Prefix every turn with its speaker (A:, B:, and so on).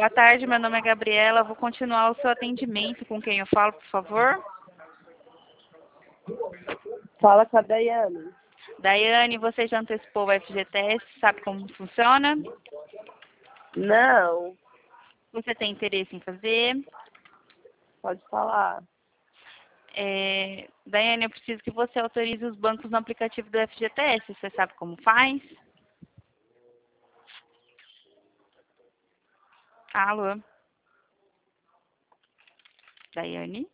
A: Boa tarde, meu nome é Gabriela. Vou continuar o seu atendimento. Com quem eu falo, por favor?
B: Fala com a Daiane.
A: Daiane, você já antecipou o FGTS? Sabe como funciona?
B: Não,
A: Você tem interesse em fazer?
B: pode falar.
A: Daiane, eu preciso que você autorize os bancos no aplicativo do FGTS. Você sabe como faz? Alô? Daiane?